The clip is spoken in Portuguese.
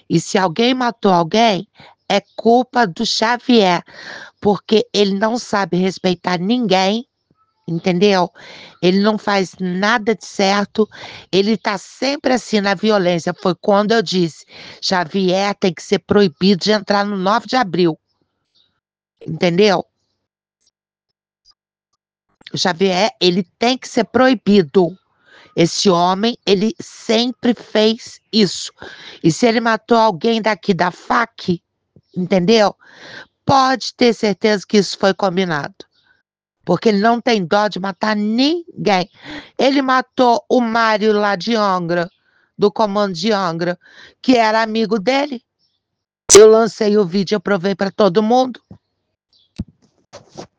E se alguém matou alguém, é culpa do Xavier, porque ele não sabe respeitar ninguém, entendeu? Ele não faz nada de certo, ele tá sempre assim na violência. Foi quando eu disse: Xavier tem que ser proibido de entrar no 9 de abril, entendeu? O Xavier, ele tem que ser proibido. Esse homem, ele sempre fez isso. E se ele matou alguém daqui da FAC, entendeu? Pode ter certeza que isso foi combinado. Porque ele não tem dó de matar ninguém. Ele matou o Mário lá de Angra, do comando de Angra, que era amigo dele. Eu lancei o vídeo, eu provei para todo mundo.